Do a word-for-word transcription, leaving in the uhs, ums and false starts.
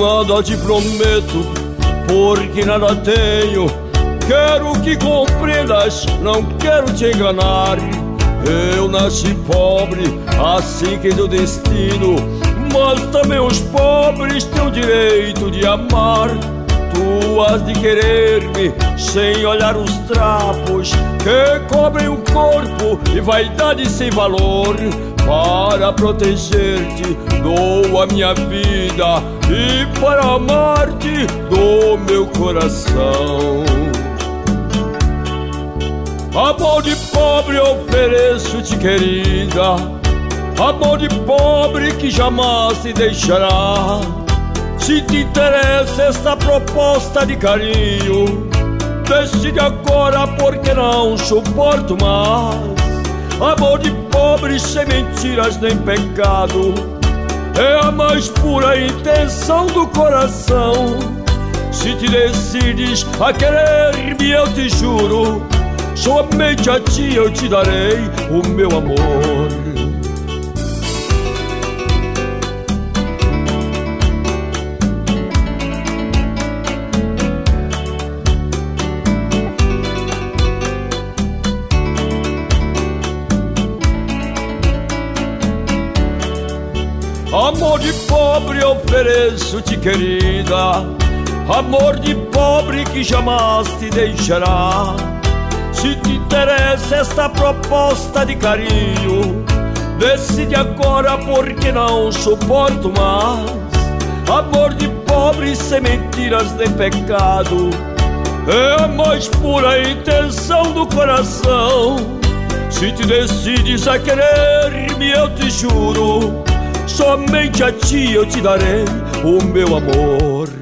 Nada te prometo, porque nada tenho. Quero que compreendas, não quero te enganar. Eu nasci pobre, assim que é o destino, mas também os pobres têm o direito de amar. Tu has de querer-me sem olhar os trapos que cobrem o corpo e vaidade sem valor. Para proteger-te dou a minha vida, e para amar-te dou meu coração. Amor de pobre ofereço-te, querida, amor de pobre que jamais te deixará. Se te interessa esta proposta de carinho, decide agora, porque não suporto mais. Amor de pobre sem mentiras nem pecado, é a mais pura intenção do coração. Se te decides a querer-me, eu te juro, somente a ti eu te darei o meu amor. Amor de pobre ofereço-te, querida, amor de pobre que jamais te deixará. Se te interessa esta proposta de carinho, decide agora, porque não suporto mais. Amor de pobre sem mentiras nem pecado, é a mais pura intenção do coração. Se te decides a querer-me, eu te juro, somente a ti eu te darei o meu amor.